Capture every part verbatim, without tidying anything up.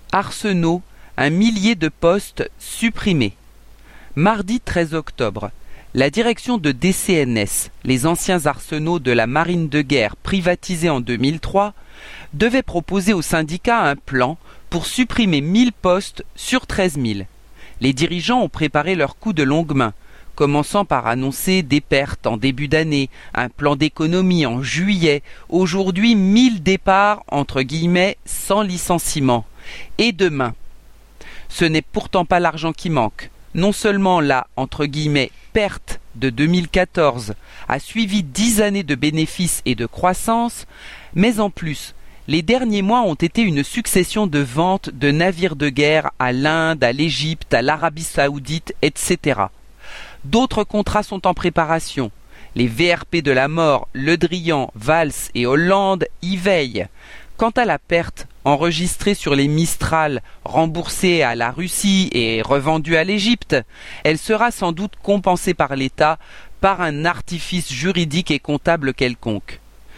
Arsenault, un millier de postes supprimés. Mardi treize octobre, la direction de D C N S, les anciens arsenaux de la marine de guerre privatisés en deux mille trois, devait proposer aux syndicats un plan pour supprimer mille postes sur treize mille. Les dirigeants ont préparé leur coup de longue main, commençant par annoncer des pertes en début d'année, un plan d'économie en juillet, aujourd'hui mille départs entre guillemets sans licenciement. Et demain. Ce n'est pourtant pas l'argent qui manque. Non seulement la entre guillemets perte de deux mille quatorze a suivi dix années de bénéfices et de croissance, mais en plus, les derniers mois ont été une succession de ventes de navires de guerre à l'Inde, à l'Égypte, à l'Arabie Saoudite, et cetera. D'autres contrats sont en préparation. Les V R P de la mort, Le Drian, Valls et Hollande y veillent. Quant à la perte enregistrée sur les Mistral remboursés à la Russie et revendus à l'Égypte, elle sera sans doute compensée par l'État par un artifice juridique et comptable quelconque.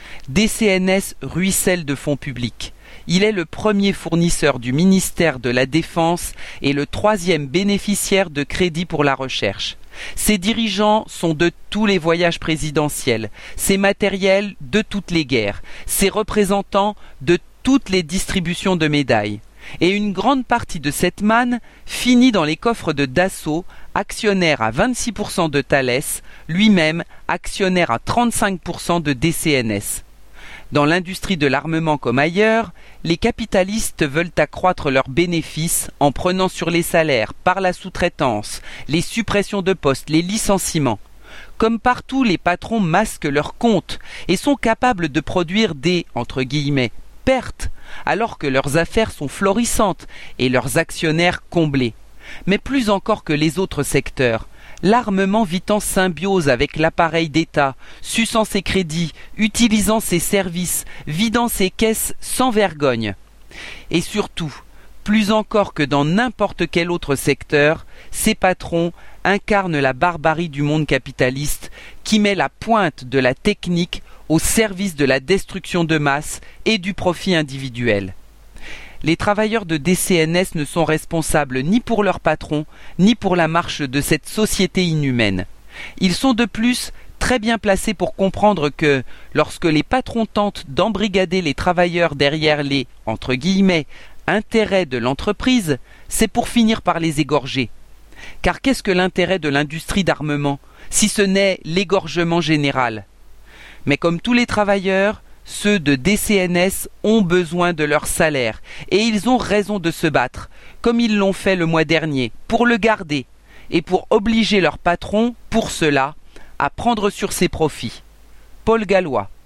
D C N S ruisselle de fonds publics. Il est le premier fournisseur du ministère de la Défense et le troisième bénéficiaire de crédits pour la recherche. Ses dirigeants sont de tous les voyages présidentiels, ses matériels de toutes les guerres, ses représentants de toutes les distributions de médailles. Et une grande partie de cette manne finit dans les coffres de Dassault, actionnaire à vingt-six pour cent de Thales, lui-même actionnaire à trente-cinq pour cent de D C N S. Dans l'industrie de l'armement comme ailleurs, les capitalistes veulent accroître leurs bénéfices en prenant sur les salaires, par la sous-traitance, les suppressions de postes, les licenciements. Comme partout, les patrons masquent leurs comptes et sont capables de produire des, entre guillemets, pertes, alors que leurs affaires sont florissantes et leurs actionnaires comblés. Mais plus encore que les autres secteurs, l'armement vit en symbiose avec l'appareil d'État, suçant ses crédits, utilisant ses services, vidant ses caisses sans vergogne. Et surtout, plus encore que dans n'importe quel autre secteur, ces patrons incarnent la barbarie du monde capitaliste qui met la pointe de la technique au service de la destruction de masse et du profit individuel. Les travailleurs de D C N S ne sont responsables ni pour leur patron, ni pour la marche de cette société inhumaine. Ils sont de plus très bien placés pour comprendre que, lorsque les patrons tentent d'embrigader les travailleurs derrière les, entre guillemets, intérêts de l'entreprise, c'est pour finir par les égorger. Car qu'est-ce que l'intérêt de l'industrie d'armement, si ce n'est l'égorgement général? Mais comme tous les travailleurs, ceux de D C N S ont besoin de leur salaire et ils ont raison de se battre, comme ils l'ont fait le mois dernier, pour le garder et pour obliger leur patron, pour cela, à prendre sur ses profits. Paul Gallois.